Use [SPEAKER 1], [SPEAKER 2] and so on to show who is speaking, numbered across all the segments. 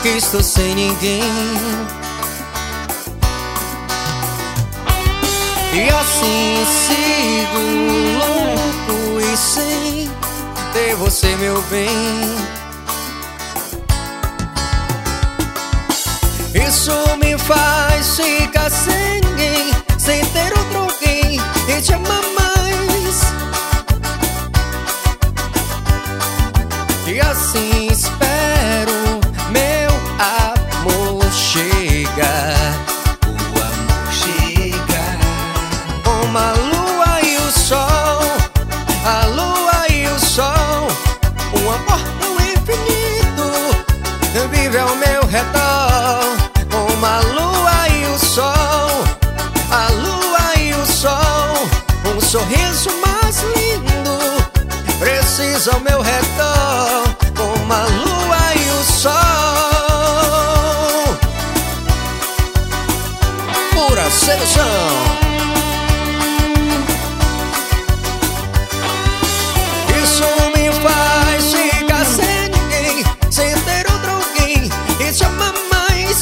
[SPEAKER 1] que estou sem ninguém. E assim sigo louco e sem ter você, meu bem. Isso me faz ficar sem ninguém, sem ter outro alguém e te amar mais. E assim espero meu amor chegar.
[SPEAKER 2] O amor chegar.
[SPEAKER 1] Como a lua e o sol, a lua e o sol, um amor tão infinito vive ao meu redor. Como a lua e o sol, a lua e o sol, um sorriso mais lindo precisa ao meu redor. Como a lua e o sol, pura sedução. Isso me faz ficar sem ninguém, sem ter outro alguém e te amar mais.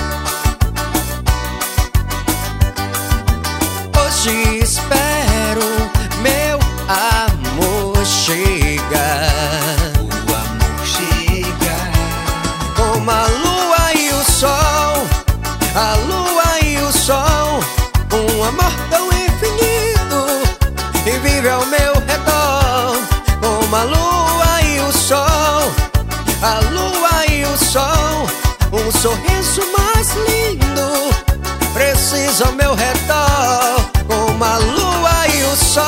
[SPEAKER 1] Hoje espero meu amor chegar.
[SPEAKER 2] O amor chegar.
[SPEAKER 1] Como a lua e o sol, a lua e o sol, um amor tão infinito e vive ao meu redor. Como a lua e o sol, a lua e o sol, um sorriso mais lindo precisa ao meu redor. Como a lua e o sol.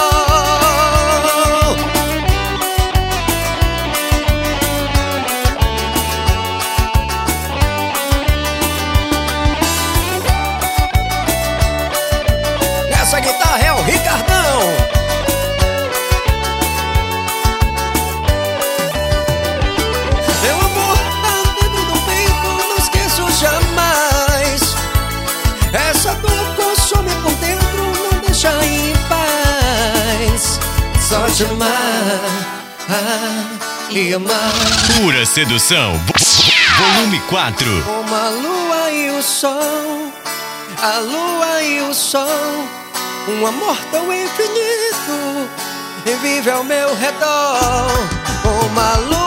[SPEAKER 1] Essa guitarra é o Ricardão. Meu amor tá dentro do peito, não esqueço jamais. Essa dor consome por dentro, não deixa em paz. Só te amar e amar.
[SPEAKER 3] Pura Sedução, volume 4.
[SPEAKER 1] Como a lua e o sol, a lua e o sol, um amor tão infinito e vive ao meu redor. Como a lua